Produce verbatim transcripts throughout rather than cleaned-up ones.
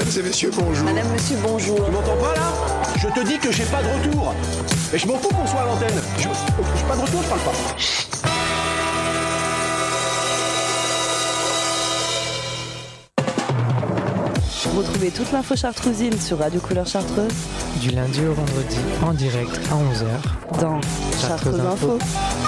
Mesdames et messieurs, bonjour. Madame, monsieur, bonjour. Tu m'entends pas là? Je te dis que j'ai pas de retour. Et je m'en fous qu'on soit à l'antenne. Je j'ai pas de retour, je parle pas. Retrouvez toute l'info chartrousine sur Radio Couleur Chartreuse du lundi au vendredi en direct à onze heures dans Chartreuse Info.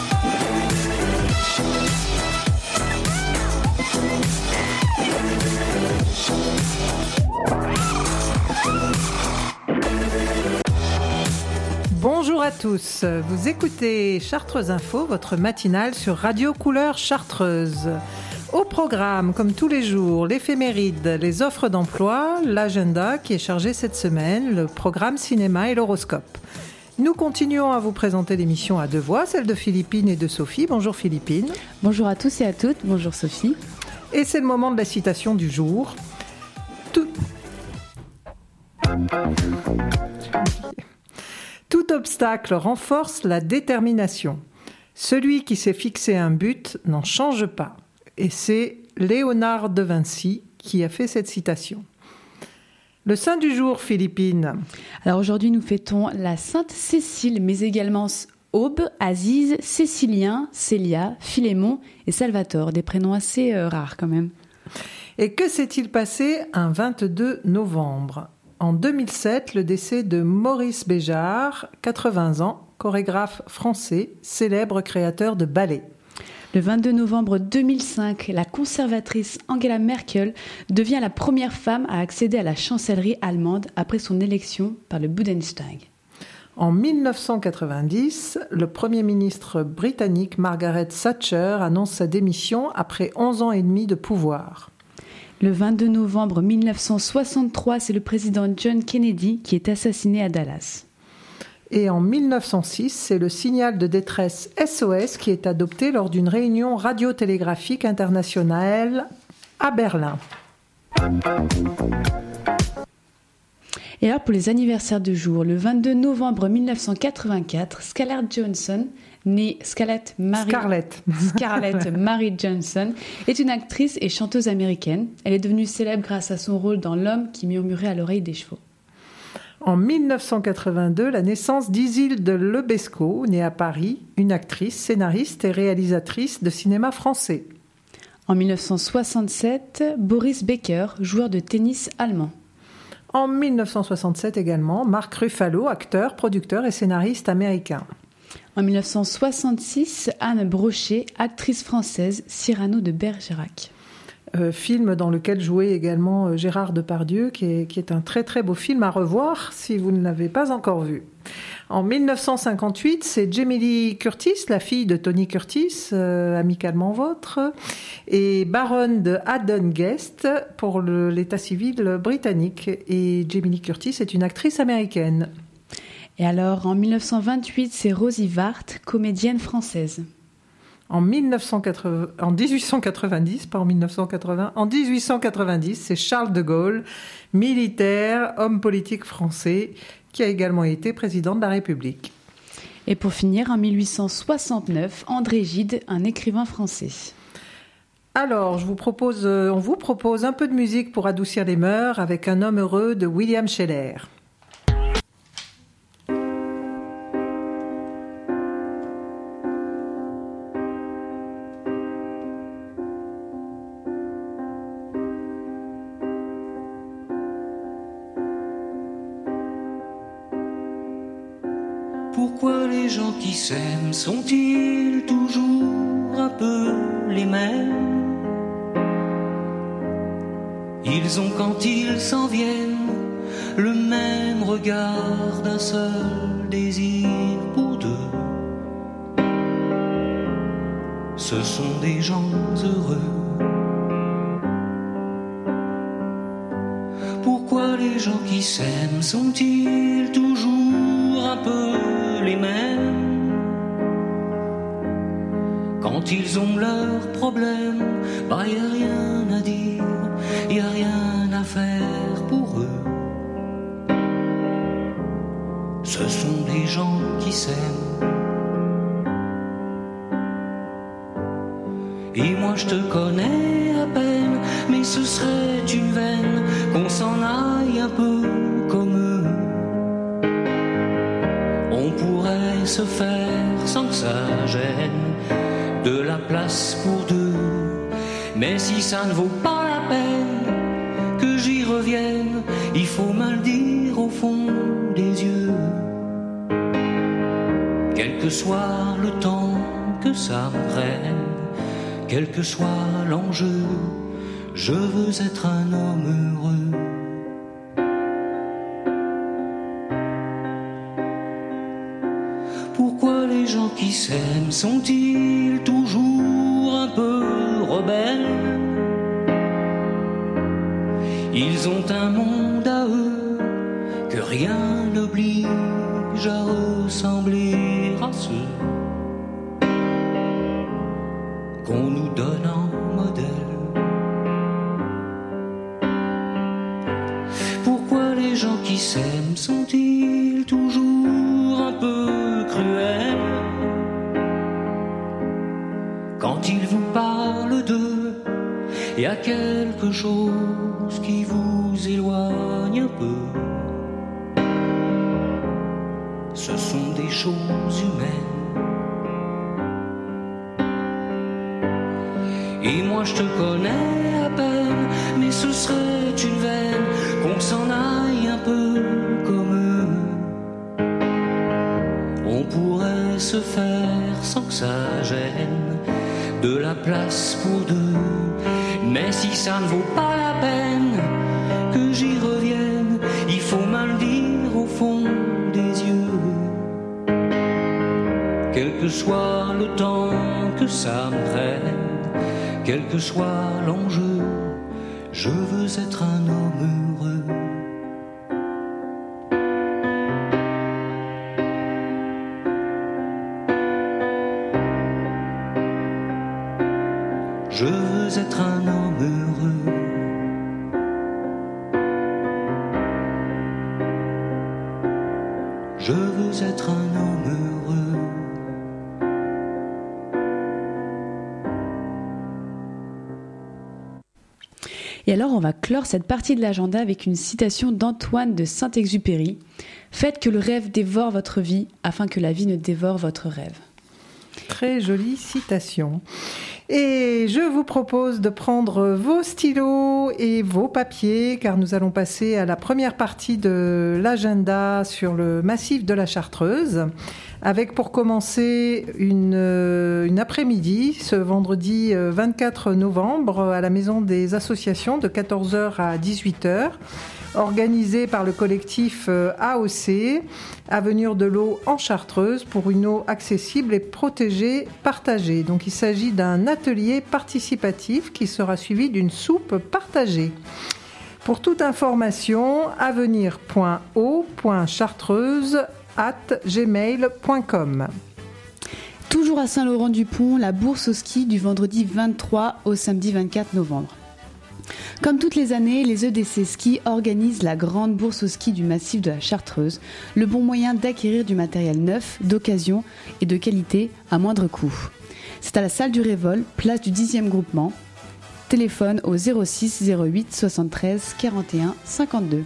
Bonjour à tous, vous écoutez Chartreuse Info, votre matinale sur Radio Couleur Chartreuse. Au programme, comme tous les jours, l'éphéméride, les offres d'emploi, l'agenda qui est chargé cette semaine, le programme cinéma et l'horoscope. Nous continuons à vous présenter l'émission à deux voix, celle de Philippine et de Sophie. Bonjour Philippine. Bonjour à tous et à toutes, bonjour Sophie. Et c'est le moment de la citation du jour. Tout... Tout obstacle renforce la détermination. Celui qui s'est fixé un but n'en change pas. Et c'est Léonard de Vinci qui a fait cette citation. Le saint du jour, Philippine. Alors aujourd'hui, nous fêtons la Sainte Cécile, mais également Aube, Aziz, Cécilien, Célia, Philémon et Salvatore, des prénoms assez euh, rares quand même. Et que s'est-il passé un vingt-deux novembre ? En deux mille sept, le décès de Maurice Béjart, quatre-vingts ans, chorégraphe français, célèbre créateur de ballet. Le vingt-deux novembre deux mille cinq, la conservatrice Angela Merkel devient la première femme à accéder à la chancellerie allemande après son élection par le Bundestag. En dix-neuf cent quatre-vingt-dix, le Premier ministre britannique Margaret Thatcher annonce sa démission après onze ans et demi de pouvoir. Le vingt-deux novembre mille neuf cent soixante-trois, c'est le président John Kennedy qui est assassiné à Dallas. Et en dix-neuf cent six, c'est le signal de détresse S O S qui est adopté lors d'une réunion radiotélégraphique internationale à Berlin. Et alors pour les anniversaires de jour, le vingt-deux novembre mille neuf cent quatre-vingt-quatre, Scarlett Johansson, née Scarlett Mary... Scarlett. Scarlett Mary Johansson, est une actrice et chanteuse américaine. Elle est devenue célèbre grâce à son rôle dans L'homme qui murmurait à l'oreille des chevaux. En dix-neuf cent quatre-vingt-deux, la naissance d'Isilde Lebesco, née à Paris, une actrice, scénariste et réalisatrice de cinéma français. En dix-neuf cent soixante-sept, Boris Becker, joueur de tennis allemand. En dix-neuf cent soixante-sept également, Marc Ruffalo, acteur, producteur et scénariste américain. En dix-neuf cent soixante-six, Anne Brochet, actrice française, Cyrano de Bergerac. Euh, film dans lequel jouait également euh, Gérard Depardieu, qui est, qui est un très très beau film à revoir si vous ne l'avez pas encore vu. En dix-neuf cent cinquante-huit, c'est Jamie Lee Curtis, la fille de Tony Curtis, euh, amicalement vôtre, et baronne de Haddon Guest pour le, l'état civil britannique. Et Jamie Lee Curtis est une actrice américaine. Et alors, en dix-neuf cent vingt-huit, c'est Rosie Vart, comédienne française. En, dix-neuf cent quatre-vingts, en dix-huit cent quatre-vingt-dix, pas en dix-neuf cent quatre-vingts, en dix-huit cent quatre-vingt-dix, c'est Charles de Gaulle, militaire, homme politique français, qui a également été président de la République. Et pour finir, en dix-huit cent soixante-neuf, André Gide, un écrivain français. Alors, je vous propose, on vous propose un peu de musique pour adoucir les mœurs avec Un homme heureux de William Scheller. Pourquoi les gens qui s'aiment sont-ils toujours un peu les mêmes? Ils ont quand ils s'en viennent le même regard d'un seul désir pour deux. Ce sont des gens heureux. Pourquoi les gens qui s'aiment sont-ils toujours un peu les mêmes? Quand ils ont leurs problèmes, bah y a rien à dire, y a rien à faire pour eux. Ce sont des gens qui s'aiment. Et moi je te connais à peine, mais ce serait une veine qu'on s'en aille un peu comme eux. On pourrait se faire sans que ça gêne de la place pour deux. Mais si ça ne vaut pas la peine que j'y revienne, il faut me le dire au fond des yeux. Quel que soit le temps que ça me prenne, quel que soit l'enjeu, je veux être un homme heureux. Pourquoi les gens qui s'aiment sont-ils toujours un peu rebelles? Ils ont un monde à eux que rien n'oblige à ressembler à ceux qu'on nous donne en modèle. Pourquoi les gens qui s'aiment sont-ils toujours un peu cruels quand ils vous parlent d'eux? Y a quelque chose qui vous éloigne un peu. Ce sont des choses humaines. Et moi je te connais à peine, mais ce serait une veine qu'on s'en aille un peu comme eux. On pourrait se faire sans que ça gêne de la place pour deux. Mais si ça ne vaut pas la peine que j'y revienne, il faut me le dire au fond des yeux. Quel que soit le temps que ça me prenne, quel que soit l'enjeu, je veux être un homme heureux. Je veux être un homme heureux. Je veux être un homme heureux. Et alors, on va clore cette partie de l'agenda avec une citation d'Antoine de Saint-Exupéry. « Faites que le rêve dévore votre vie, afin que la vie ne dévore votre rêve. » Très jolie citation. Et je vous propose de prendre vos stylos et vos papiers, car nous allons passer à la première partie de l'agenda sur le massif de la Chartreuse, avec pour commencer une, une après-midi, ce vendredi vingt-quatre novembre, à la Maison des Associations, de quatorze heures à dix-huit heures, organisée par le collectif A O C, Avenir de l'eau en Chartreuse, pour une eau accessible et protégée, partagée. Donc il s'agit d'un atelier participatif qui sera suivi d'une soupe partagée. Pour toute information, avenir point eau point chartreuse arobase gmail point com. Toujours à Saint-Laurent-du-Pont, la bourse au ski du vendredi vingt-trois au samedi vingt-quatre novembre. Comme toutes les années, les E D C Ski organisent la grande bourse au ski du massif de la Chartreuse, le bon moyen d'acquérir du matériel neuf, d'occasion et de qualité à moindre coût. C'est à la salle du Révol, place du dixième groupement. Téléphone au zéro six zéro huit soixante-treize quarante et un cinquante-deux.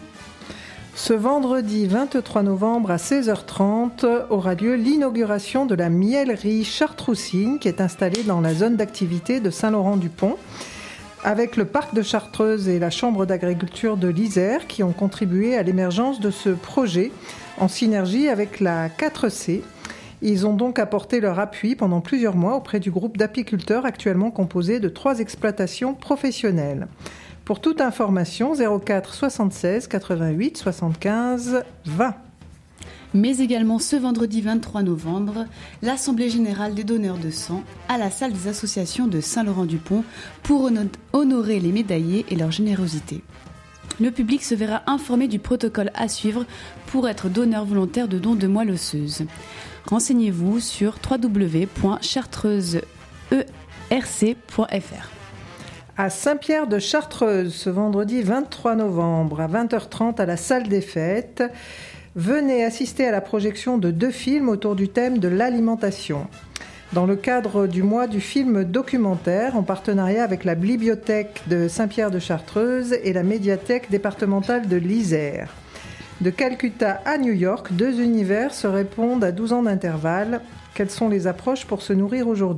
Ce vendredi vingt-trois novembre à seize heures trente aura lieu l'inauguration de la miellerie Chartroussine qui est installée dans la zone d'activité de Saint-Laurent-du-Pont, avec le parc de Chartreuse et la chambre d'agriculture de l'Isère qui ont contribué à l'émergence de ce projet en synergie avec la quatre C. Ils ont donc apporté leur appui pendant plusieurs mois auprès du groupe d'apiculteurs actuellement composé de trois exploitations professionnelles. Pour toute information, zéro quatre soixante-seize quatre-vingt-huit soixante-quinze vingt. Mais également ce vendredi vingt-trois novembre, l'Assemblée générale des donneurs de sang à la salle des associations de Saint-Laurent-du-Pont pour honorer les médaillés et leur générosité. Le public se verra informé du protocole à suivre pour être donneur volontaire de dons de moelle osseuse. Renseignez-vous sur w w w point chartreuse e r c point f r. À Saint-Pierre de Chartreuse, ce vendredi vingt-trois novembre à vingt heures trente à la salle des fêtes, venez assister à la projection de deux films autour du thème de l'alimentation. dans le cadre du mois du film documentaire en partenariat avec la Bibliothèque de Saint-Pierre-de-Chartreuse et la Médiathèque départementale de l'Isère. De Calcutta à New York, deux univers se répondent à douze ans d'intervalle. Quelles sont les approches pour se nourrir aujourd'hui ?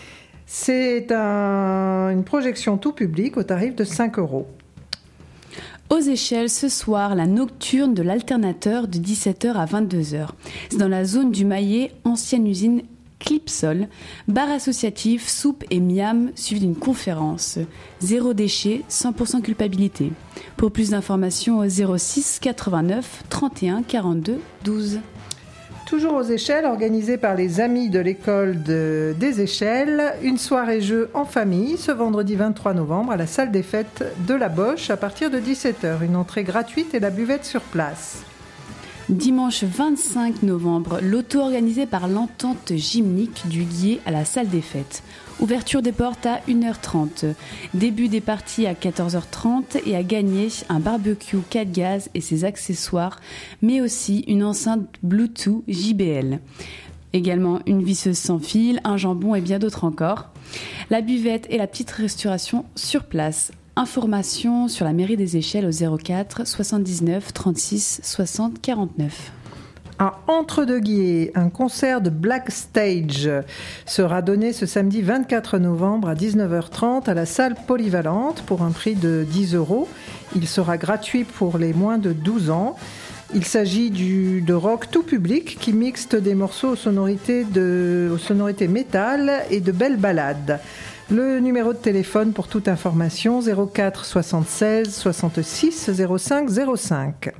C'est un, une projection tout public au tarif de cinq euros. Aux Échelles, ce soir, la nocturne de l'Alternateur de dix-sept heures à vingt-deux heures. C'est dans la zone du Maillet, ancienne usine Clipsol. Bar associatif, soupe et miam, suivi d'une conférence. Zéro déchet, cent pour cent culpabilité. Pour plus d'informations au zéro six quatre-vingt-neuf trente et un quarante-deux douze. Toujours aux Échelles, organisée par les amis de l'école de, des Échelles, une soirée jeu en famille ce vendredi vingt-trois novembre à la salle des fêtes de la Boche à partir de dix-sept heures. Une entrée gratuite et la buvette sur place. Dimanche vingt-cinq novembre, l'auto organisée par l'entente gymnique du Guier à la salle des fêtes. Ouverture des portes à une heure trente. Début des parties à quatorze heures trente et à gagner un barbecue quatre gaz et ses accessoires, mais aussi une enceinte Bluetooth J B L. Également une visseuse sans fil, un jambon et bien d'autres encore. La buvette et la petite restauration sur place. Informations sur la mairie des Échelles au zéro quatre soixante-dix-neuf trente-six soixante quarante-neuf. À Entre-deux-Guiers, un concert de Black Stage sera donné ce samedi vingt-quatre novembre à dix-neuf heures trente à la salle polyvalente pour un prix de dix euros. Il sera gratuit pour les moins de douze ans. Il s'agit du, de rock tout public qui mixte des morceaux aux sonorités, de, aux sonorités métal et de belles ballades. Le numéro de téléphone pour toute information zéro quatre soixante-seize soixante-six zéro cinq zéro cinq.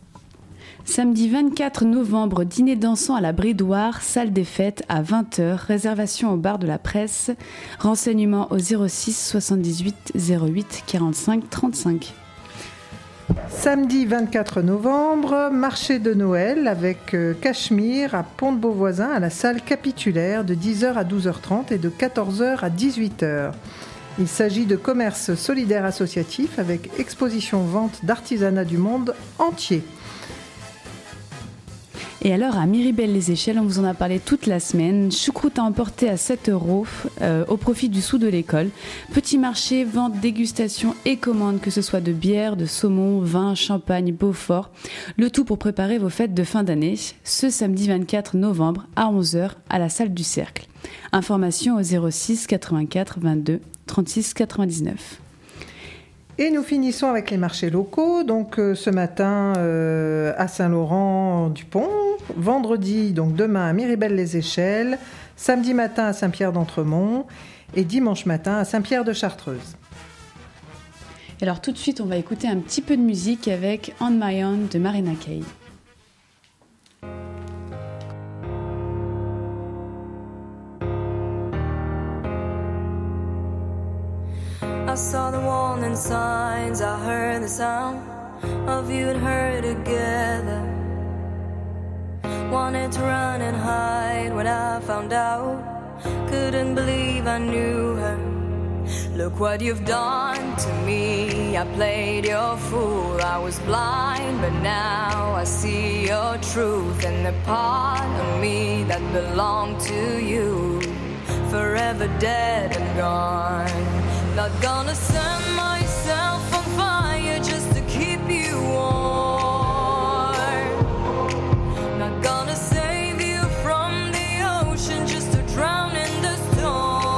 Samedi vingt-quatre novembre, dîner dansant à la Bridoire, salle des fêtes à vingt heures, réservation au bar de la presse, renseignements au zéro six soixante-dix-huit zéro huit quarante-cinq trente-cinq. Samedi vingt-quatre novembre, marché de Noël avec euh, Cachemire à Pont-de-Beauvoisin à la salle capitulaire de dix heures à douze heures trente et de quatorze heures à dix-huit heures. Il s'agit de commerce solidaire associatif avec exposition-vente d'artisanat du monde entier. Et alors, à Miribel-les-Échelles, on vous en a parlé toute la semaine. Choucroute à emporter à sept euros euh, au profit du sou de l'école. Petit marché, vente, dégustation et commande, que ce soit de bière, de saumon, vin, champagne, Beaufort. Le tout pour préparer vos fêtes de fin d'année. Ce samedi vingt-quatre novembre à onze heures à la salle du Cercle. Information au zéro six quatre-vingt-quatre vingt-deux trente-six quatre-vingt-dix-neuf. Et nous finissons avec les marchés locaux. Donc euh, ce matin euh, à Saint-Laurent-du-Pont, vendredi, donc demain à Miribel-les-Échelles, samedi matin à Saint-Pierre-d'Entremont et dimanche matin à Saint-Pierre-de-Chartreuse. Alors tout de suite, on va écouter un petit peu de musique avec On My Own de Marina Kaye. I saw the warning signs, I heard the sound of you and her together. Wanted to run and hide when I found out. Couldn't believe I knew her. Look what you've done to me. I played your fool, I was blind, but now I see your truth. And the part of me that belonged to you, forever dead and gone. Not gonna set myself on fire just to keep you warm. Not gonna save you from the ocean just to drown in the storm.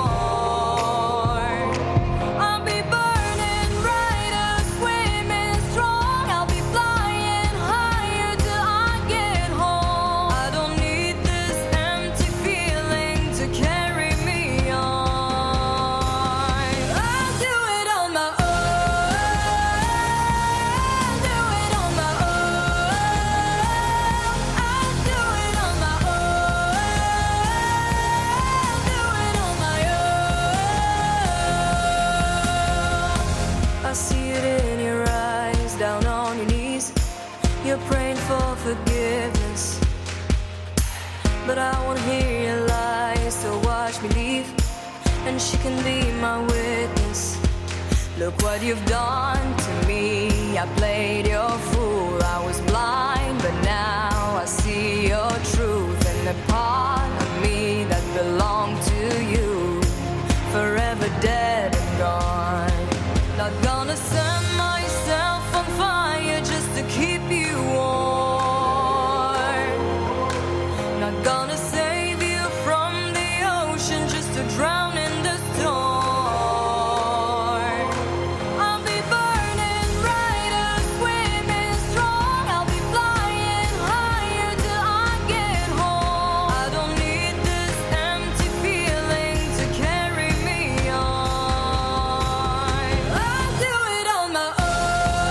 I'll be burning brighter, swimming strong. I'll be flying higher till I get home. I don't need this empty feeling to carry me on. Praying for forgiveness, but I won't hear your lies, so watch me leave, and she can be my witness. Look what you've done to me. I played your fool, I was blind, but now I see your truth, and the part of me that belong to you, forever dead and gone. Not gonna set myself on fire just to keep you warm. Not gonna save you from the ocean just to drown in the storm. I'll be burning brighter, swimming strong. I'll be flying higher till I get home. I don't need this empty feeling to carry me on. I'll do it on my own.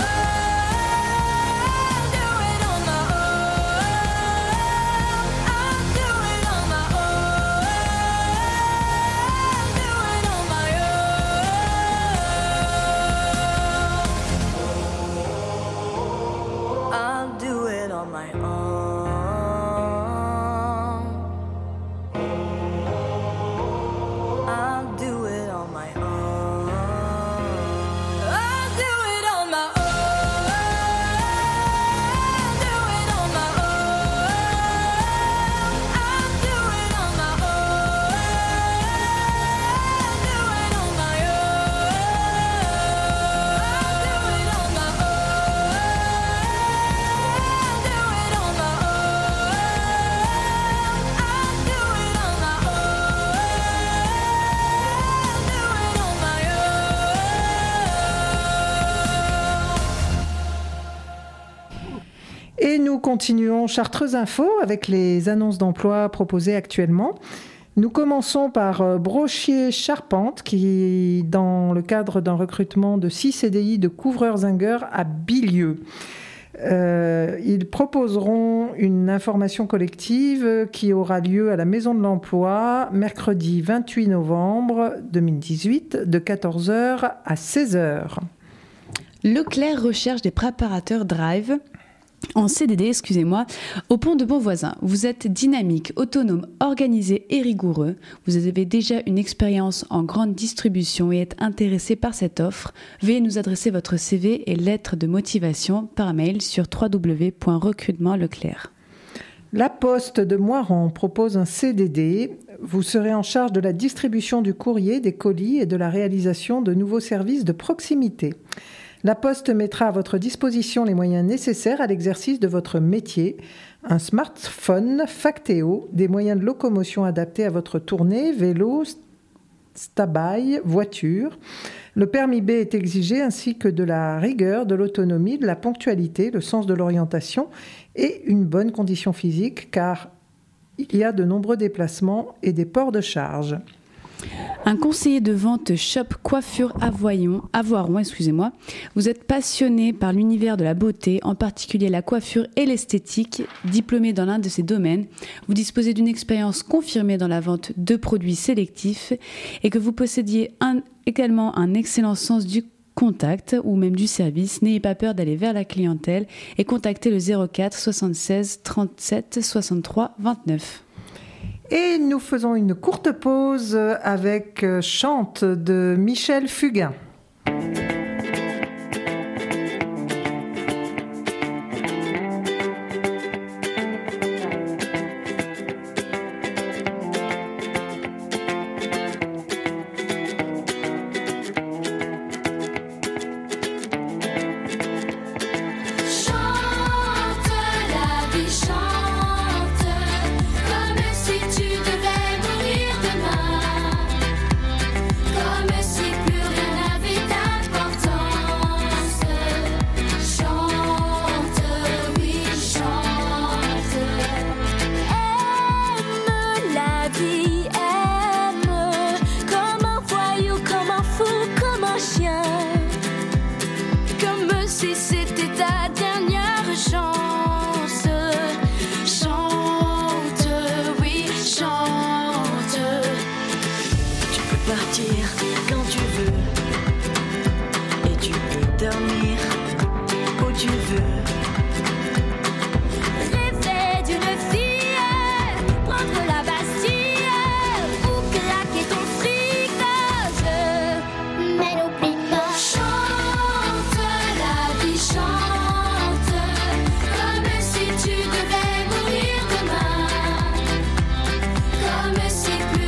Do it on my own. I'll do it on my own. Do it on my own. I'll do it on my own. I'll do it on my own. I'll do it on my own. Do it on my own. I'll do it on my own. Do it on my own. I'll do it on my own. Do it on my Et nous continuons Chartreuse Info avec les annonces d'emploi proposées actuellement. Nous commençons par euh, Brochier Charpente qui, dans le cadre d'un recrutement de six C D I de couvreurs-zingueurs à Bilieu. Euh, ils proposeront une information collective qui aura lieu à la Maison de l'Emploi mercredi vingt-huit novembre deux mille dix-huit de quatorze heures à seize heures. Leclerc recherche des préparateurs drive en C D D, excusez-moi, au pont de Bonvoisin. Vous êtes dynamique, autonome, organisé et rigoureux. Vous avez déjà une expérience en grande distribution et êtes intéressé par cette offre. Veuillez nous adresser votre C V et lettre de motivation par mail sur w w w point recrutement leclerc. La Poste de Moiran propose un C D D. Vous serez en charge de la distribution du courrier, des colis et de la réalisation de nouveaux services de proximité. La Poste mettra à votre disposition les moyens nécessaires à l'exercice de votre métier. Un smartphone Factéo, des moyens de locomotion adaptés à votre tournée, vélo, stabaye, voiture. Le permis B est exigé ainsi que de la rigueur, de l'autonomie, de la ponctualité, le sens de l'orientation et une bonne condition physique car il y a de nombreux déplacements et des ports de charge. Un conseiller de vente Shop Coiffure Avoyon, Avoiron, excusez-moi. Vous êtes passionné par l'univers de la beauté, en particulier la coiffure et l'esthétique, diplômé dans l'un de ces domaines. Vous disposez d'une expérience confirmée dans la vente de produits sélectifs et que vous possédiez un, également un excellent sens du contact ou même du service. N'ayez pas peur d'aller vers la clientèle et contactez le zéro quatre soixante-seize trente-sept soixante-trois vingt-neuf. Et nous faisons une courte pause avec Chante de Michel Fugain. Comme si tu devais mourir demain, comme si plus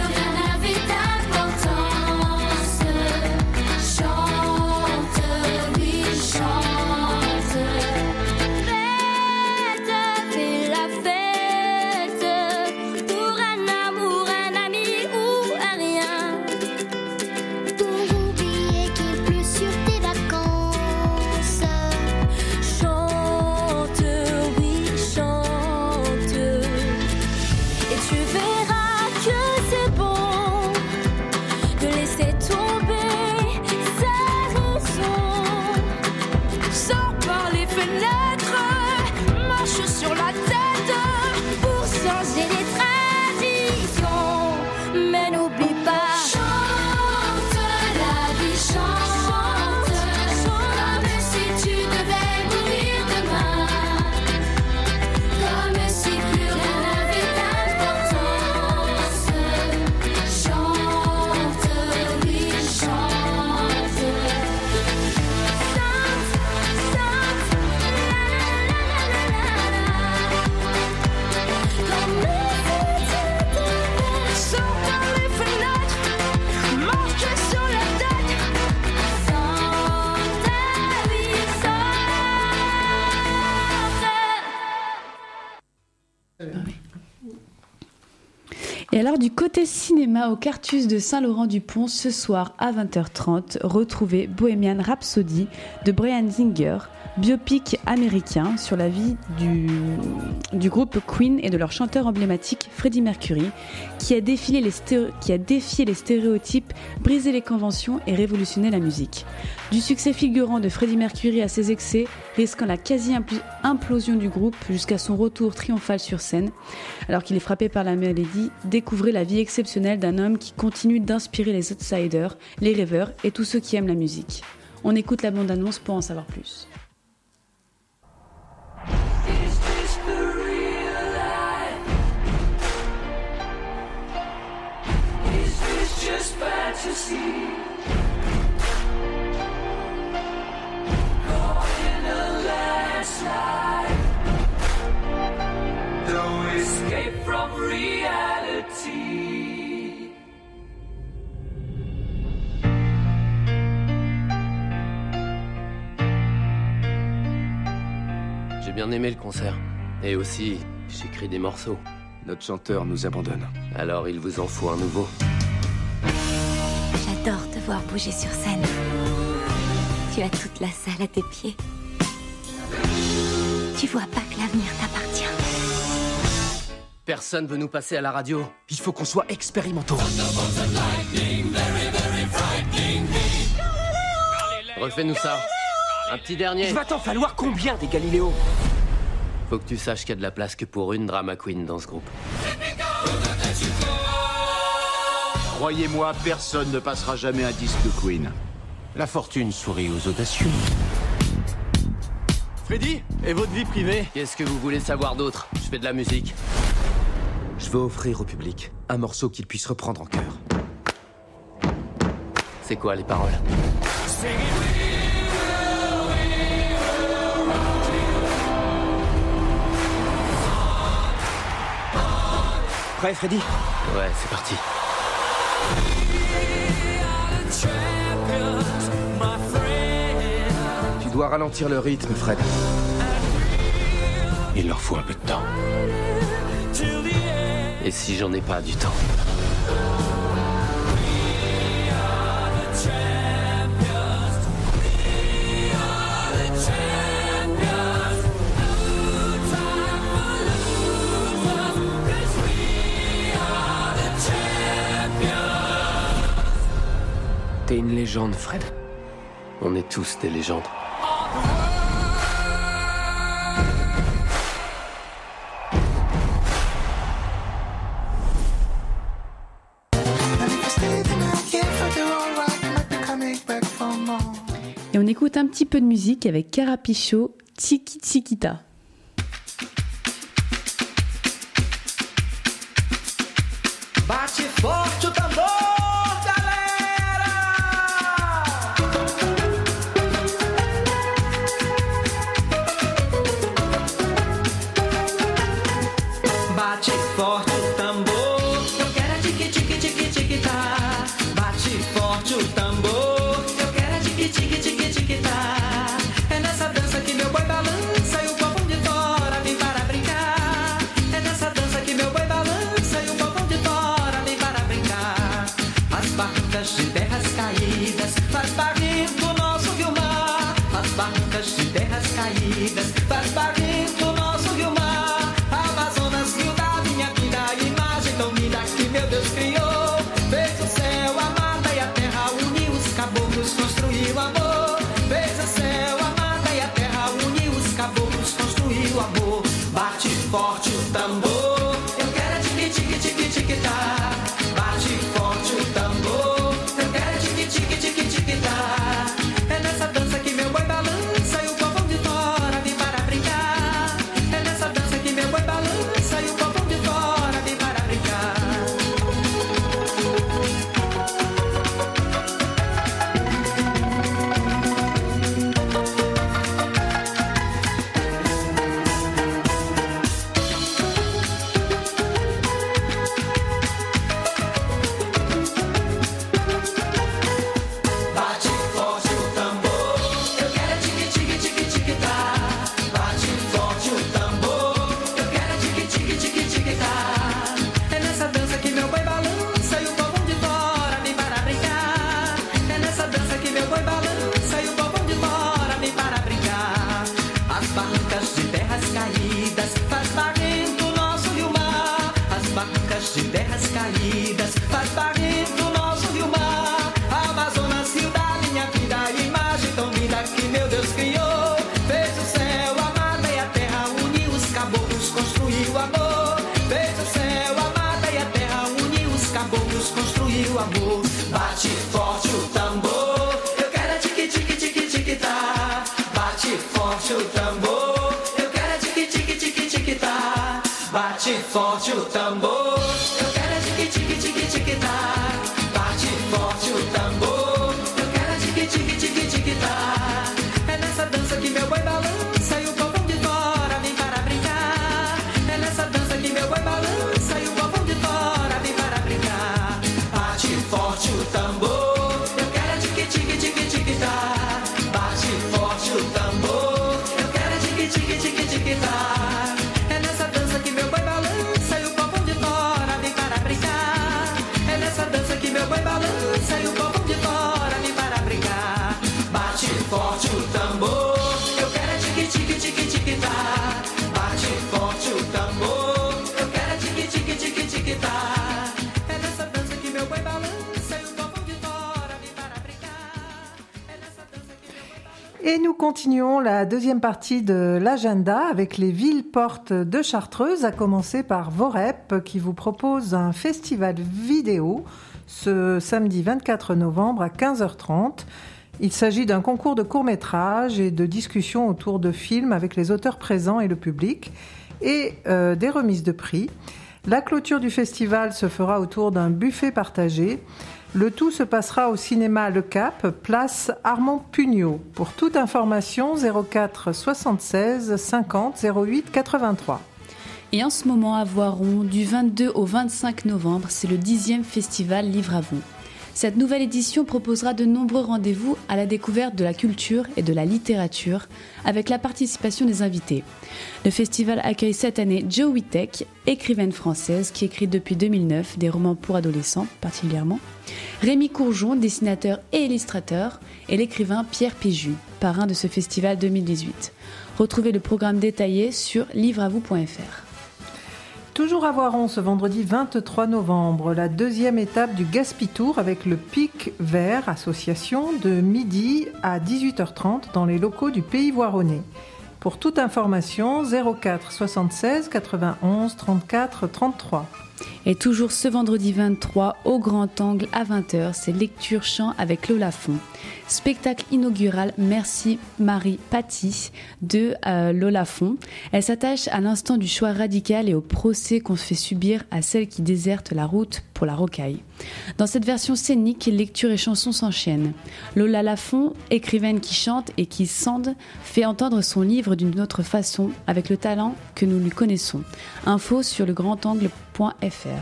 Et alors du côté cinéma au Cartus de Saint-Laurent-du-Pont, ce soir à vingt heures trente, retrouvez Bohemian Rhapsody de Bryan Singer, biopic américain sur la vie du, du groupe Queen et de leur chanteur emblématique Freddie Mercury, qui a, défié les stéréo- qui a défié les stéréotypes, brisé les conventions et révolutionné la musique. Du succès fulgurant de Freddie Mercury à ses excès, risquant la quasi-implosion du groupe jusqu'à son retour triomphal sur scène, alors qu'il est frappé par la maladie, découvrez la vie exceptionnelle d'un homme qui continue d'inspirer les outsiders, les rêveurs et tous ceux qui aiment la musique. On écoute la bande-annonce pour en savoir plus. J'ai bien aimé le concert. Et aussi, j'écris des morceaux. Notre chanteur nous abandonne. Alors il vous en faut un nouveau. J'adore te voir bouger sur scène. Tu as toute la salle à tes pieds. Tu vois pas que l'avenir t'appartient. Personne veut nous passer à la radio. Il faut qu'on soit expérimentaux. Refais-nous ça. Un petit dernier. Il va t'en falloir combien des Galiléos? Faut que tu saches qu'il y a de la place que pour une drama queen dans ce groupe. Croyez-moi, personne ne passera jamais un disque de Queen. La fortune sourit aux audacieux. Freddy, et votre vie privée? Qu'est-ce que vous voulez savoir d'autre? Je fais de la musique. Je veux offrir au public un morceau qu'il puisse reprendre en chœur. C'est quoi les paroles? Prêt, Freddy? Ouais, c'est parti. Tu dois ralentir le rythme, Fred. Il leur faut un peu de temps. Et si j'en ai pas du temps? T'es une légende, Fred. On est tous des légendes. Et on écoute un petit peu de musique avec Carapicho, Tiki Chiquita. Bate forte o tambor, galera! Bate forte o tambor, eu quero é tique tique tique tique tá. Bate forte o tambor, eu quero é tique tique tique tique tá. É nessa dança que meu boi balança e o povo de fora vem para brincar. É nessa dança que meu boi balança e o povo de fora vem para brincar. As barcas de terras caídas faz barrento o nosso Rio-Mar. As barcas de terras caídas faz barrento o nosso Rio-Mar. Amazonas, rio da minha vida, imagem tão linda que meu Deus criou. Fez o céu, a mata e a terra, uniu os caboclos, construiu amor. Fez o céu, a mata e a terra, uniu os caboclos, construiu amor. Bate forte o tambor, eu quero é tique tique tique tique tá. Bate forte o tambor, eu quero é tique tique tique tique tá. É nessa dança que meu boi balança e o povo de fora vem para brincar. É nessa dança que meu boi balança e o povo de fora vem para brincar. meu Deus criou. Fez o céu, a mata e a terra, uniu os caboclos, construiu amor. Fez o céu, a mata e a terra, uniu os caboclos, construiu amor. Bate forte o tambor, eu quero é tique tique tique tique tá. Bate forte o tambor, eu quero é tique tique tique tique tá. Bate forte o tambor, eu quero é tique tique tique tique tá. Bate forte o tambor, eu quero é tique tique tique tique tá. É nessa dança que meu boi balança e o povão de fora vem para brincar. É nessa dança que meu boi balança e o povão de fora vem para brincar. Bate forte o tambor, eu quero é tique tique tique tique tá. Bate forte o tambor, eu quero é tique tique tique tique tá. É nessa dança que meu boi balança e o povão de fora vem para brincar. É nessa dança que meu boi balança e o povão de fora vem para brincar. Bate forte o tambor, eu quero é tique tique tique tique tá. Bate forte o tambor, eu quero é tique tique tique tique tá. É nessa dança que meu boi balança e o povão de fora vem para brincar. É nessa dança que meu boi balança. Et nous continuons la deuxième partie de l'agenda avec les villes-portes de Chartreuse, à commencer par Vorep, qui vous propose un festival vidéo ce samedi vingt-quatre novembre à quinze heures trente. Il s'agit d'un concours de courts-métrages et de discussions autour de films avec les auteurs présents et le public, et euh, des remises de prix. La clôture du festival se fera autour d'un buffet partagé. Le tout se passera au cinéma Le Cap, place Armand Pugnot. Pour toute information, zéro quatre soixante-seize cinquante zéro huit quatre-vingt-trois. Et en ce moment à Voiron, du vingt-deux au vingt-cinq novembre, c'est le dixième festival Livre à vous. Cette nouvelle édition proposera de nombreux rendez-vous à la découverte de la culture et de la littérature avec la participation des invités. Le festival accueille cette année Jo Witek, écrivaine française qui écrit depuis deux mille neuf des romans pour adolescents particulièrement, Rémi Courjon, dessinateur et illustrateur, et l'écrivain Pierre Péju, parrain de ce festival deux mille dix-huit. Retrouvez le programme détaillé sur livre à vous point f r. Toujours à Voiron ce vendredi vingt-trois novembre, la deuxième étape du Gaspitour avec le Pic Vert Association de midi à dix-huit heures trente dans les locaux du Pays Voironnais. Pour toute information, zéro quatre soixante-seize quatre-vingt-onze trente-quatre trente-trois. Et toujours ce vendredi vingt-trois, au Grand Angle à vingt heures, c'est Lecture Chant avec Lola Font. Spectacle inaugural Merci Marie Paty de euh, Lola Font. Elle s'attache à l'instant du choix radical et au procès qu'on se fait subir à celles qui désertent la route pour la rocaille. Dans cette version scénique, lecture et chansons s'enchaînent. Lola Lafont, écrivaine qui chante et qui sande, fait entendre son livre d'une autre façon, avec le talent que nous lui connaissons. Info sur le grand angle point f r.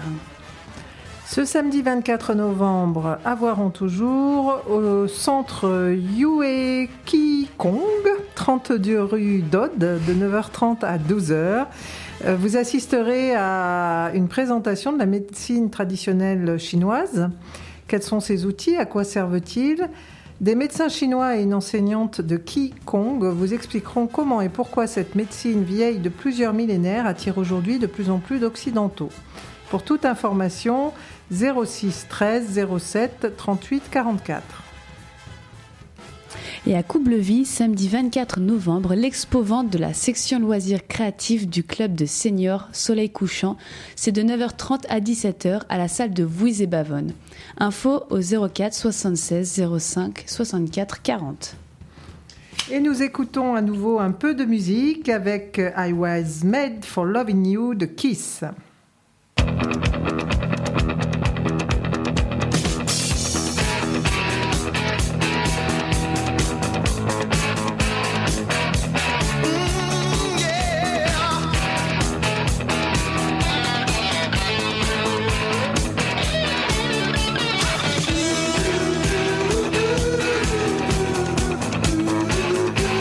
Ce samedi vingt-quatre novembre, à Voiron toujours, au centre Yue Ki Kong, trente-deux rue d'Aude, de neuf heures trente à douze heures. Vous assisterez à une présentation de la médecine traditionnelle chinoise. Quels sont ses outils? À quoi servent-ils? Des médecins chinois et une enseignante de Qi Kong vous expliqueront comment et pourquoi cette médecine vieille de plusieurs millénaires attire aujourd'hui de plus en plus d'occidentaux. Pour toute information, zéro six treize zéro sept trente-huit quarante-quatre. Et à Coubleville, samedi vingt-quatre novembre, l'expo-vente de la section loisirs créatifs du club de seniors Soleil Couchant, c'est de neuf heures trente à dix-sept heures à la salle de Vouilles-et-Bavonne. Info au zéro quatre soixante-seize zéro cinq soixante-quatre quarante. Et nous écoutons à nouveau un peu de musique avec I Was Made for Loving You de Kiss.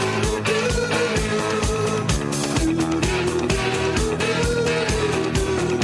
Ooh.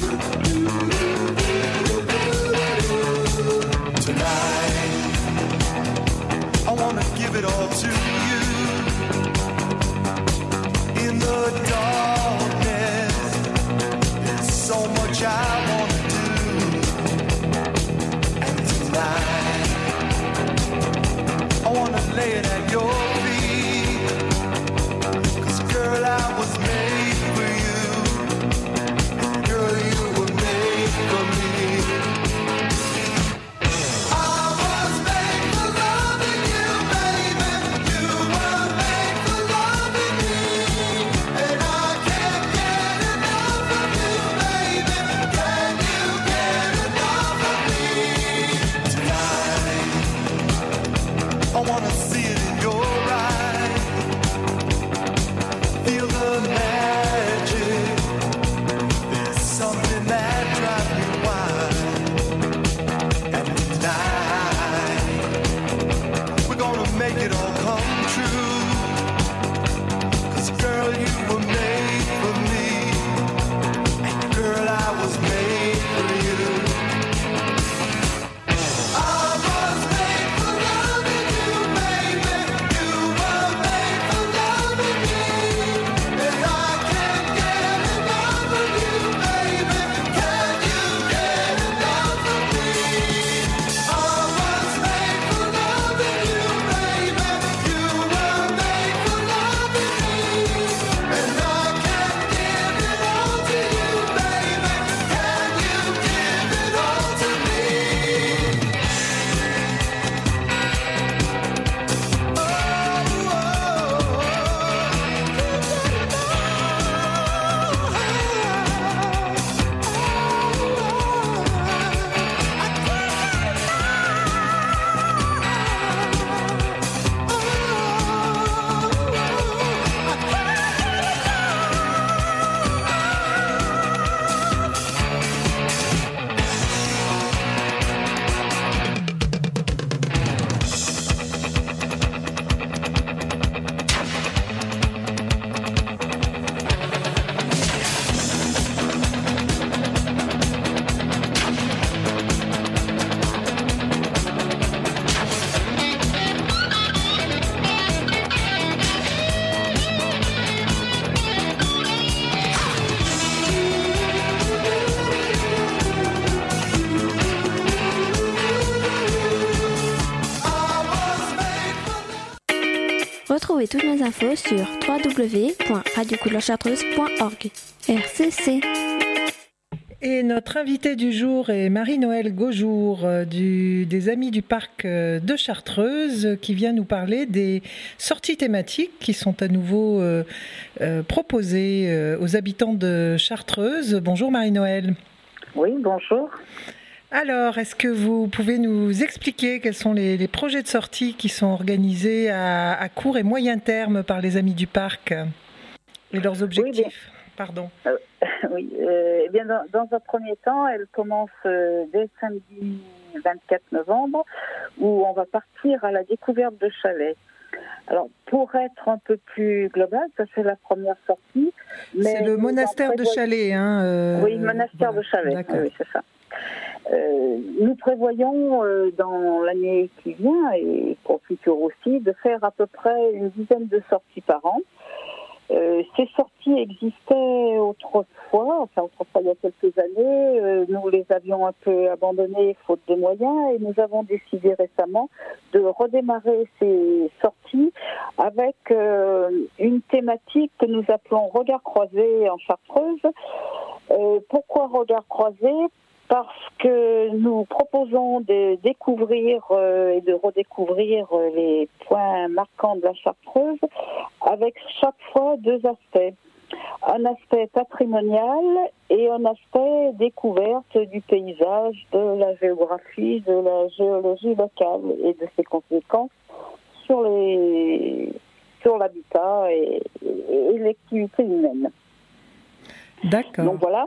Retrouvez toutes nos infos sur w w w point radio couleur chartreuse point org. R C C. Et notre invitée du jour est Marie-Noëlle Gaujour euh, du, des Amis du Parc euh, de Chartreuse qui vient nous parler des sorties thématiques qui sont à nouveau euh, euh, proposées euh, aux habitants de Chartreuse. Bonjour Marie-Noëlle. Oui, bonjour. Alors, est-ce que vous pouvez nous expliquer quels sont les, les projets de sortie qui sont organisés à, à court et moyen terme par les Amis du Parc et leurs objectifs? Oui, Pardon. Euh, oui, euh, eh bien dans, dans un premier temps, elle commence euh, dès samedi vingt-quatre novembre, où on va partir à la découverte de chalets. Alors, pour être un peu plus global, ça c'est la première sortie. Mais c'est le monastère de Chalais, hein euh... Oui, le monastère voilà. de Chalais, oui, c'est ça. Euh, nous prévoyons euh, dans l'année qui vient, et pour le futur aussi, de faire à peu près une dizaine de sorties par an. Euh, ces sorties existaient autrefois, enfin autrefois il y a quelques années, euh, nous les avions un peu abandonnées faute de moyens et nous avons décidé récemment de redémarrer ces sorties avec euh, une thématique que nous appelons Regard croisé en Chartreuse. Euh, pourquoi Regard croisé ? Parce que nous proposons de découvrir euh, et de redécouvrir euh, les points marquants de la Chartreuse avec chaque fois deux aspects. Un aspect patrimonial et un aspect découverte du paysage, de la géographie, de la géologie locale et de ses conséquences sur, les, sur l'habitat et, et, et l'activité humaine. D'accord. Donc voilà.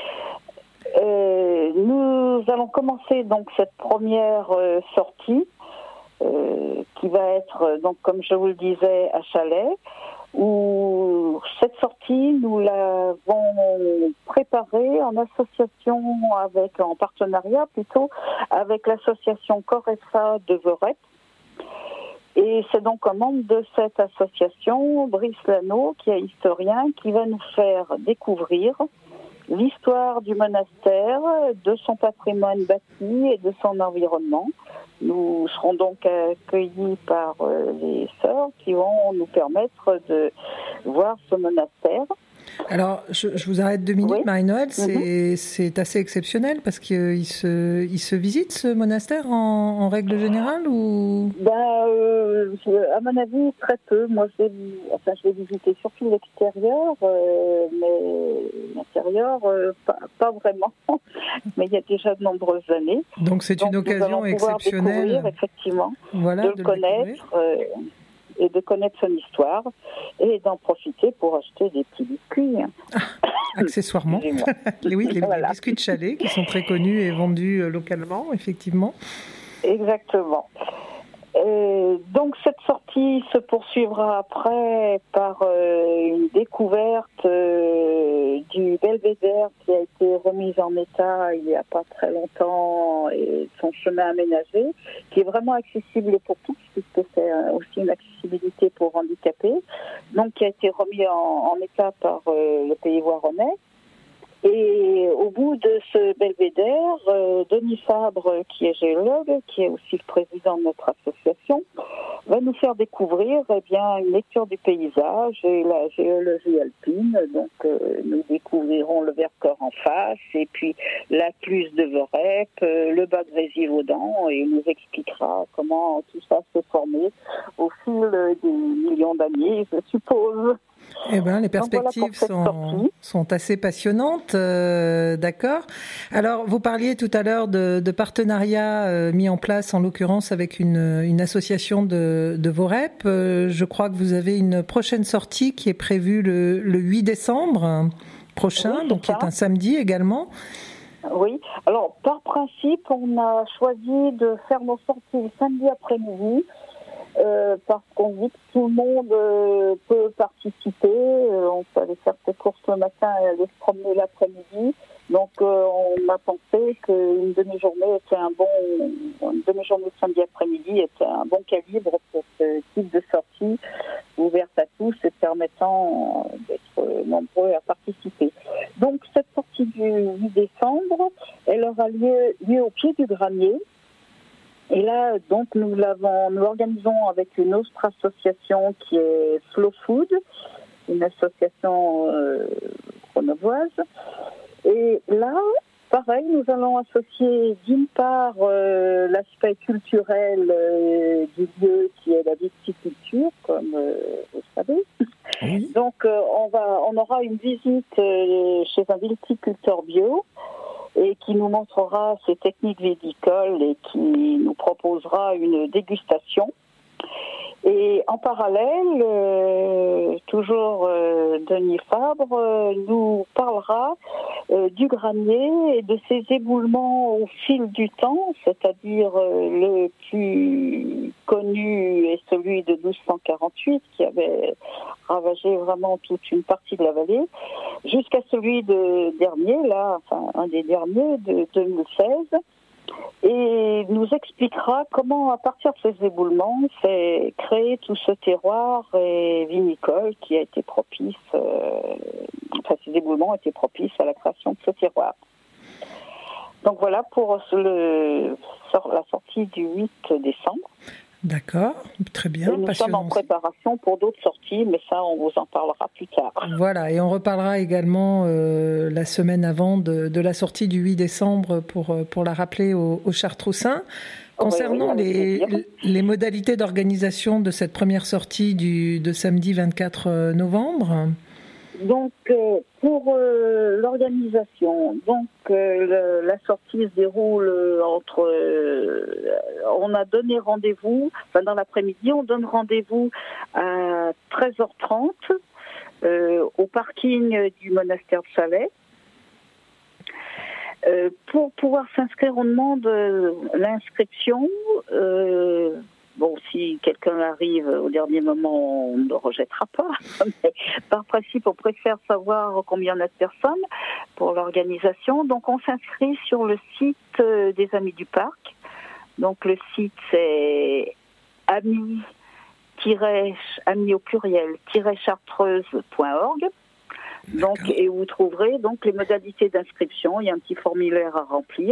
Euh, nous allons commencer donc cette première euh, sortie euh, qui va être donc comme je vous le disais à Chalais, où cette sortie nous l'avons préparée en association avec en partenariat plutôt avec l'association Coressa de Verep. Et c'est donc un membre de cette association, Brice Lano, qui est historien, qui va nous faire découvrir l'histoire du monastère, de son patrimoine bâti et de son environnement. Nous serons donc accueillis par les sœurs qui vont nous permettre de voir ce monastère. Alors, je, je vous arrête deux minutes, oui. Marie-Noëlle, c'est, mm-hmm. c'est assez exceptionnel parce qu'il se, il se visite ce monastère en, en règle générale ou... Ben, euh, à mon avis, très peu. Moi, je l'ai, enfin, je l'ai visité surtout l'extérieur, euh, mais l'intérieur, euh, pas, pas vraiment, mais il y a déjà de nombreuses années. Donc, c'est Donc, une occasion exceptionnelle. Effectivement, voilà, de, de le connaître. Euh, et de connaître son histoire, et d'en profiter pour acheter des petits biscuits. Ah, accessoirement. Oui, les, voilà. les biscuits de Chalais, qui sont très connus et vendus localement, effectivement. Exactement. Euh, donc cette sortie se poursuivra après par euh, une découverte euh, du belvédère qui a été remis en état il n'y a pas très longtemps et son chemin aménagé, qui est vraiment accessible pour tous puisque c'est aussi une accessibilité pour handicapés, donc qui a été remis en, en état par euh, le Pays Voironnais. Et au bout de ce belvédère, euh, Denis Fabre, qui est géologue, qui est aussi le président de notre association, va nous faire découvrir eh bien, une lecture du paysage et la géologie alpine. Donc euh, nous découvrirons le Vercors en face, et puis la Cluse de Verep, euh, le bas Grésivaudan, et il nous expliquera comment tout ça s'est formé au fil des millions d'années, je suppose. Eh ben, les perspectives voilà sont, sont assez passionnantes, euh, d'accord. Alors, vous parliez tout à l'heure de, de partenariats euh, mis en place, en l'occurrence avec une, une association de, de Verep. Euh, je crois que vous avez une prochaine sortie qui est prévue le, le huit décembre prochain, oui, donc qui est un samedi également. Oui, alors par principe, on a choisi de faire nos sorties le samedi après-midi. Euh, parce qu'on dit que tout le monde euh, peut participer. Euh, on peut aller faire ses courses le matin et aller se promener l'après-midi. Donc euh, on a pensé qu'une demi-journée était un bon, une demi-journée de samedi après-midi était un bon calibre pour ce type de sortie ouverte à tous et permettant d'être nombreux à participer. Donc cette sortie du huit décembre, elle aura lieu, lieu au pied du Granier. Et là, donc, nous l'avons, nous l'organisons avec une autre association qui est Slow Food, une association euh, grenobloise. Et là, pareil, nous allons associer d'une part euh, l'aspect culturel euh, du lieu qui est la viticulture, comme euh, vous savez. Oui. Donc, euh, on va, on aura une visite euh, chez un viticulteur bio et qui nous montrera ses techniques viticoles et qui nous proposera une dégustation. Et en parallèle, euh, toujours euh, Denis Fabre euh, nous parlera euh, du granier et de ses éboulements au fil du temps, c'est-à-dire euh, le plus connu est celui de douze cent quarante-huit qui avait ravagé vraiment toute une partie de la vallée, jusqu'à celui de dernier, là, enfin un des derniers de deux mille seize. Et nous expliquera comment, à partir de ces éboulements, c'est créé tout ce terroir et vinicole qui a été propice, euh, enfin ces éboulements étaient propices à la création de ce terroir. Donc voilà pour le, la sortie du huit décembre. D'accord, très bien. Et nous sommes en préparation pour d'autres sorties, mais ça, on vous en parlera plus tard. Voilà, et on reparlera également euh, la semaine avant de, de la sortie du huit décembre pour, pour la rappeler aux, aux Chartroussins. Concernant oui, oui, les, les modalités d'organisation de cette première sortie du, de samedi vingt-quatre novembre. Donc, euh, pour euh, l'organisation, donc euh, le, la sortie se déroule entre... Euh, on a donné rendez-vous, enfin dans l'après-midi, on donne rendez-vous à treize heures trente euh, au parking du monastère de Chalais. Euh, pour pouvoir s'inscrire, on demande euh, l'inscription. Euh, Bon, si quelqu'un arrive au dernier moment, on ne le rejettera pas. Mais par principe, on préfère savoir combien on a de personnes pour l'organisation. Donc, on s'inscrit sur le site des Amis du Parc. Donc, le site, c'est amis, amis au pluriel, chartreuse point org. Donc, et vous trouverez donc les modalités d'inscription. Il y a un petit formulaire à remplir.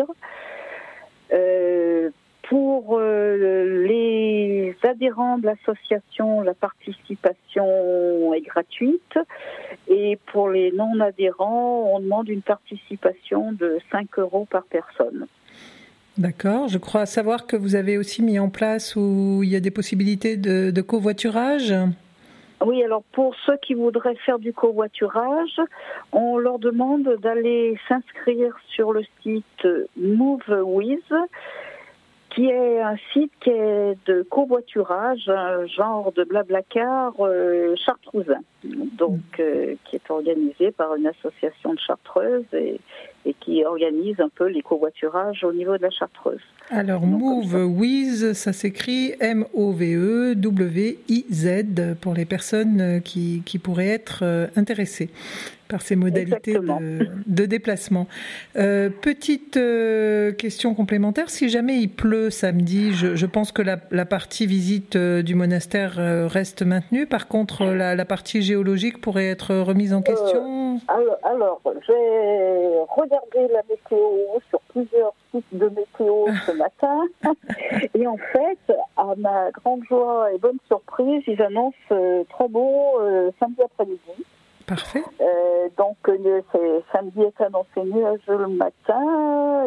Euh, Pour euh, les adhérents de l'association, la participation est gratuite. Et pour les non-adhérents, on demande une participation de cinq euros par personne. D'accord. Je crois savoir que vous avez aussi mis en place où il y a des possibilités de, de covoiturage. Oui, alors pour ceux qui voudraient faire du covoiturage, on leur demande d'aller s'inscrire sur le site MoveWiz, qui est un site qui est de covoiturage, un genre de blablacar euh, chartrousin, donc euh, qui est organisé par une association de Chartreuse et, et qui organise un peu les covoiturages au niveau de la Chartreuse. Alors MoveWiz, ça s'écrit M O V E W I Z pour les personnes qui, qui pourraient être intéressées par ces modalités de, de déplacement. Euh, petite euh, question complémentaire, si jamais il pleut samedi, je, je pense que la, la partie visite euh, du monastère euh, reste maintenue. Par contre, la, la partie géologique pourrait être remise en question. Euh, alors, alors, j'ai regardé la météo sur plusieurs sites de météo ce matin. Et en fait, à ma grande joie et bonne surprise, ils annoncent euh, très beau euh, samedi après-midi. Parfait. Euh, donc, le samedi est annoncé nuageux le matin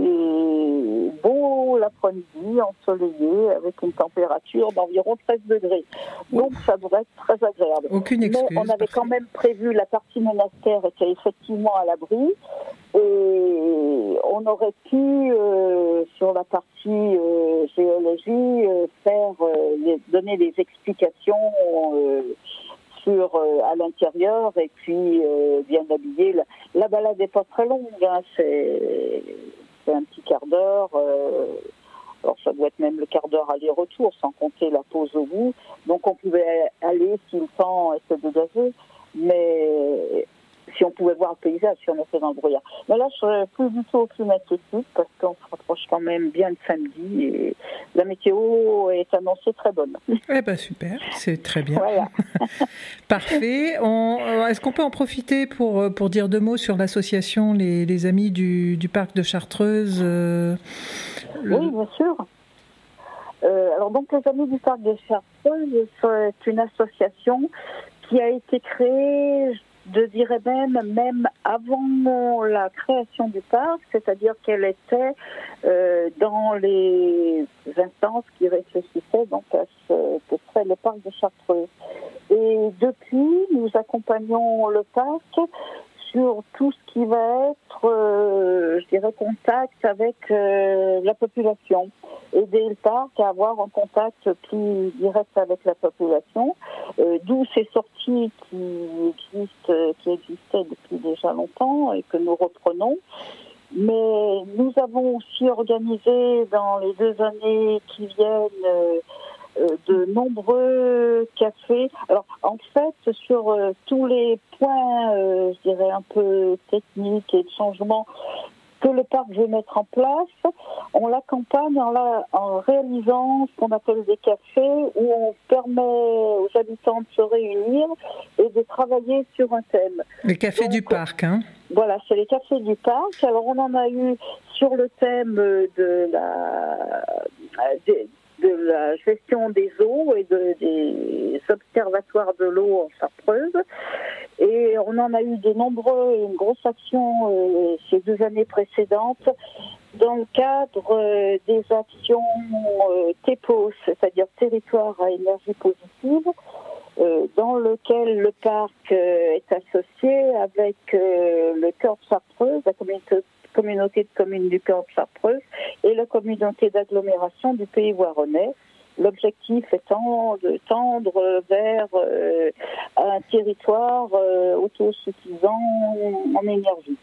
et beau l'après-midi, ensoleillé, avec une température d'environ treize degrés. Donc, Ouf. Ça devrait être très agréable. Aucune excuse. Mais on avait parfait. quand même prévu, la partie monastère était effectivement à l'abri et on aurait pu, euh, sur la partie euh, géologie, euh, faire, euh, les, donner des explications euh, sur euh, à l'intérieur et puis euh, bien habillé. La, la balade n'est pas très longue, hein, c'est, c'est un petit quart d'heure. Euh, alors ça doit être même le quart d'heure aller-retour, sans compter la pause au bout. Donc on pouvait aller si le temps était dégagé, mais si on pouvait voir le paysage, si on était dans le brouillard. Mais là, je serais plus du tout au climatique parce qu'on se rapproche quand même bien de samedi et la météo est annoncée très bonne. Eh ben super, c'est très bien. Voilà. Parfait. On, est-ce qu'on peut en profiter pour, pour dire deux mots sur l'association Les, les Amis du, du Parc de Chartreuse euh, Oui, bien sûr. Euh, alors donc les Amis du Parc des Chartreuses, c'est une association qui a été créée, je dirais même, même avant la création du parc, c'est-à-dire qu'elle était euh, dans les instances qui réfléchissaient donc à ce que serait le parc de Chartreuse. Et depuis, nous accompagnons le parc sur tout ce qui va être, euh, je dirais, contact avec euh, la population. Aider le parc à avoir un contact plus direct avec la population, euh, d'où ces sorties qui existent, qui existaient depuis déjà longtemps et que nous reprenons. Mais nous avons aussi organisé dans les deux années qui viennent euh, euh, de nombreux cafés. Alors en fait, sur euh, tous les points, euh, je dirais un peu techniques et de changement que le parc veut mettre en place, on l'accompagne en, la, en réalisant ce qu'on appelle des cafés où on permet aux habitants de se réunir et de travailler sur un thème. Les cafés Donc, du parc, hein. Voilà, c'est les cafés du parc. Alors on en a eu sur le thème de la... De, de la gestion des eaux et de, des observatoires de l'eau en Chartreuse. Et on en a eu de nombreux, une grosse action euh, ces deux années précédentes dans le cadre euh, des actions euh, T P O S, c'est-à-dire territoire à énergie positive, euh, dans lequel le parc euh, est associé avec euh, le cœur de Chartreuse, la communauté communauté de communes du Cœur de Chartreuse et la communauté d'agglomération du Pays Voironnais. L'objectif étant de tendre vers euh, un territoire euh, autosuffisant en énergie.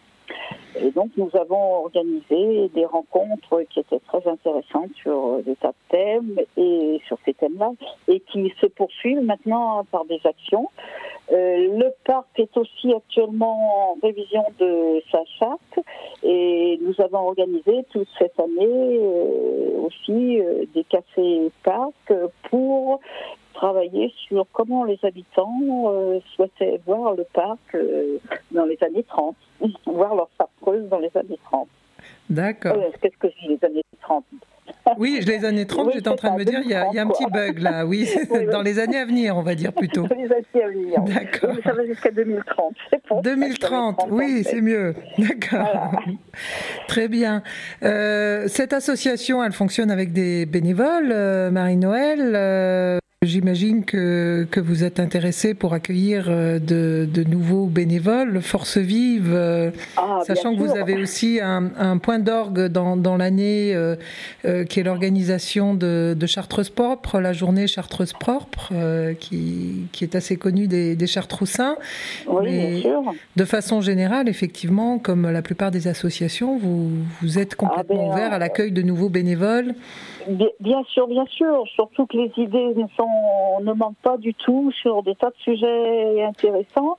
Et donc nous avons organisé des rencontres qui étaient très intéressantes sur des tas de thèmes et sur ces thèmes-là et qui se poursuivent maintenant par des actions. Euh, le parc est aussi actuellement en révision de sa charte et nous avons organisé toute cette année euh, aussi euh, des cafés-parcs pour travailler sur comment les habitants euh, souhaitaient voir le parc euh, dans les années trente, voir leur Chartreuse dans les années trente. D'accord. Euh, qu'est-ce que je dis, les années trente? Oui, les années trente, oui, j'étais en train de me dire, il y, a, il y a un petit bug là, oui, oui dans oui. les années à venir, on va dire plutôt. Dans les années à venir. D'accord. Oui, ça va jusqu'à deux mille trente, c'est bon. deux mille trente, oui, c'est mieux. D'accord. Voilà. Très bien. Euh, cette association, elle fonctionne avec des bénévoles, euh, Marie-Noël. Euh, J'imagine que, que vous êtes intéressée pour accueillir de, de nouveaux bénévoles, Force Vive, euh, ah, sachant que sûr. Vous avez aussi un, un point d'orgue dans, dans l'année euh, euh, qui est l'organisation de, de Chartreuse Propre, la journée Chartreuse Propre, euh, qui, qui est assez connue des, des Chartroussins. Oui, Mais bien sûr. De façon générale, effectivement, comme la plupart des associations, vous, vous êtes complètement ah ben, ouvert à l'accueil de nouveaux bénévoles. Bien sûr, bien sûr. Surtout que les idées ne, sont, ne manquent pas du tout sur des tas de sujets intéressants.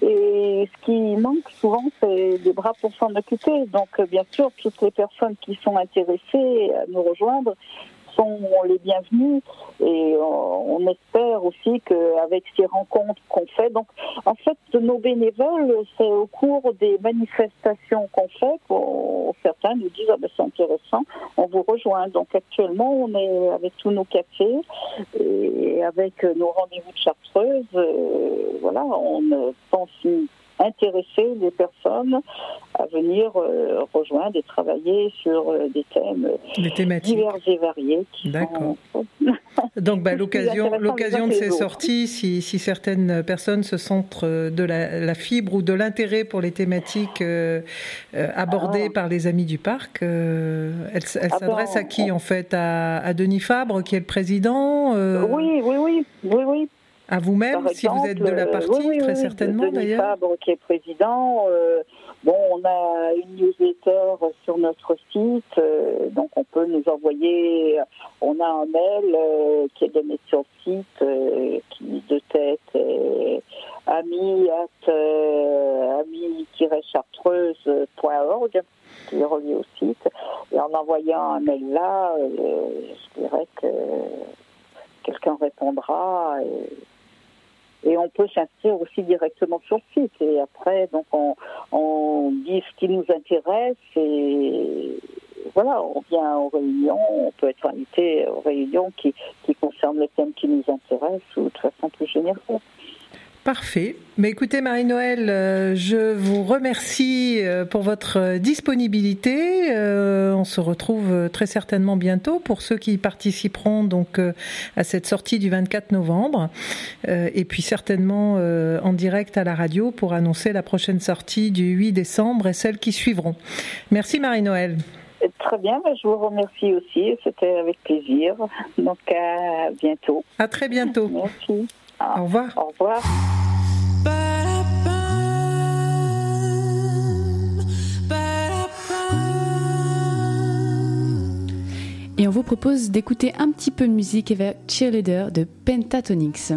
Et ce qui manque souvent, c'est des bras pour s'en occuper. Donc, bien sûr, toutes les personnes qui sont intéressées à nous rejoindre sont les bienvenus et on espère aussi qu'avec ces rencontres qu'on fait, donc en fait nos bénévoles, c'est au cours des manifestations qu'on fait, qu'on, certains nous disent ah ben c'est intéressant, on vous rejoint. Donc actuellement on est avec tous nos cafés et avec nos rendez-vous de Chartreuse, euh, voilà, on pense intéresser les personnes à venir euh, rejoindre et travailler sur euh, des thèmes divers et variés. D'accord. Sont... Donc, bah, l'occasion, l'occasion de ces sorties, si, si certaines personnes se sentent de la, la fibre ou de l'intérêt pour les thématiques euh, euh, abordées ah. par les Amis du Parc, euh, elle, elle ah s'adresse ben, à qui, on... en fait, à, à Denis Fabre, qui est le président euh... Oui, oui, oui, oui, oui. À vous-même, exemple, si vous êtes de la partie, euh, oui, oui, très oui, certainement Denis d'ailleurs. Fabre qui est président. Euh, bon, on a une newsletter sur notre site, euh, donc on peut nous envoyer. On a un mail euh, qui est donné sur le site, euh, qui de tête est ami at euh, ami-chartreuse point org, qui est relié au site. Et en envoyant un mail là, euh, je dirais que quelqu'un répondra. Et, Et on peut s'inscrire aussi directement sur le site. Et après, donc, on, on dit ce qui nous intéresse et voilà, on vient aux réunions, on peut être invité aux réunions qui, qui concernent le thème qui nous intéresse ou de façon plus générale. Parfait. Mais écoutez, Marie-Noëlle, euh, je vous remercie euh, pour votre disponibilité. Euh, on se retrouve très certainement bientôt pour ceux qui participeront donc euh, à cette sortie du vingt-quatre novembre. Euh, et puis certainement euh, en direct à la radio pour annoncer la prochaine sortie du huit décembre et celles qui suivront. Merci Marie-Noëlle. Très bien, je vous remercie aussi. C'était avec plaisir. Donc à bientôt. À très bientôt. Merci. Au revoir. Au revoir. Et on vous propose d'écouter un petit peu de musique avec Cheerleader de Pentatonix.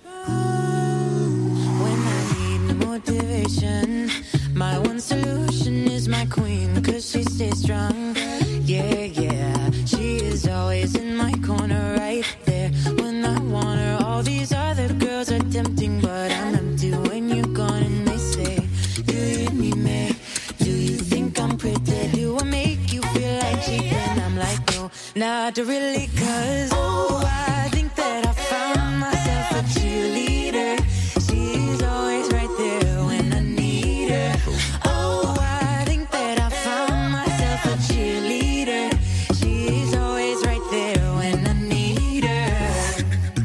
My one solution is my queen, cause she stays strong. Yeah, yeah, she is always in my corner, right there when I want her. All these other girls are tempting, but I'm empty when you're gone. And they say, do you need me? Do you think I'm pretty? Do I make you feel like cheap? And I'm like, no, not really, cause oh, I think that I found myself a cheerleader. She's always right there when I need her. Oh, I think that I found myself a cheerleader. She's always right there when I need her.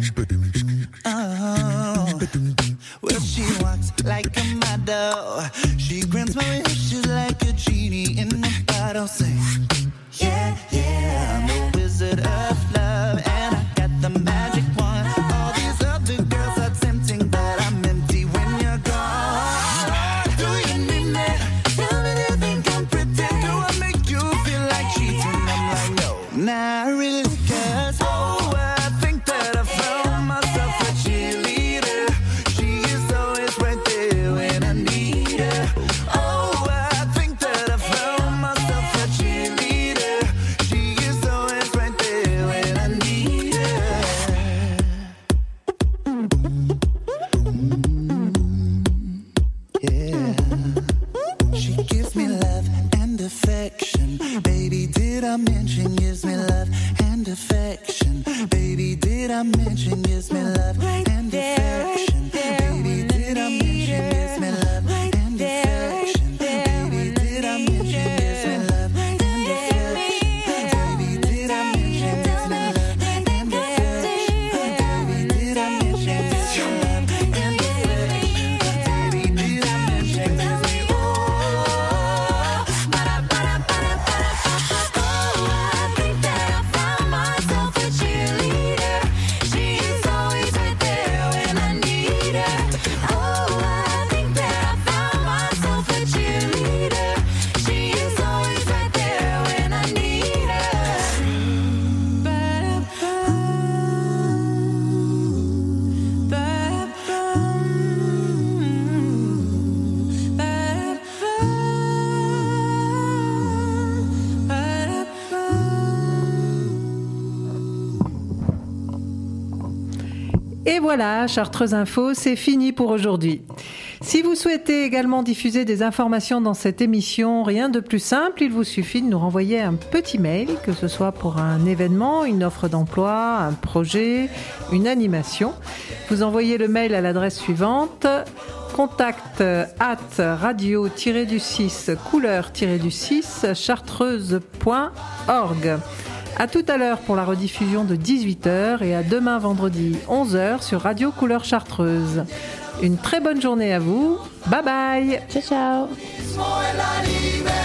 Oh, well, she walks like a model. She grants my wishes like a genie in a bottle. Say, yeah, yeah, I'm a wizard of love, and I got the magic wand. All these other girls are tempting, but I'm empty when you're gone. Do you need me? Tell me, do you think I'm pretty? Do I make you feel like cheating? I'm like, no, not really, cause oh, I think that I found myself a cheerleader. She is always right there when I need her. Oh, I think that I found myself a cheerleader. She is always right there when I need her. Yeah. She gives me love and affection. Baby, did I mention gives me love and affection? Baby, did I mention gives me love and affection? Baby, did I mention gives me love and affection? Baby, did I mention gives me love and affection? Baby, did I mention gives me love and affection? Baby, did I mention gives me love and affection? Baby, did I mention gives me oh, I think that I found myself a cheerleader. She is always right there when I need her. Oh, I think that I found myself a cheerleader. She is always right there when I need Et voilà, Chartreuse Info, c'est fini pour aujourd'hui. Si vous souhaitez également diffuser des informations dans cette émission, rien de plus simple, il vous suffit de nous renvoyer un petit mail, que ce soit pour un événement, une offre d'emploi, un projet, une animation. Vous envoyez le mail à l'adresse suivante: contact at radio du six couleur du six chartreuse point org. À tout à l'heure pour la rediffusion de dix-huit heures et à demain vendredi onze heures sur Radio Couleur Chartreuse. Une très bonne journée à vous. Bye bye. Ciao ciao. It's more la libertà.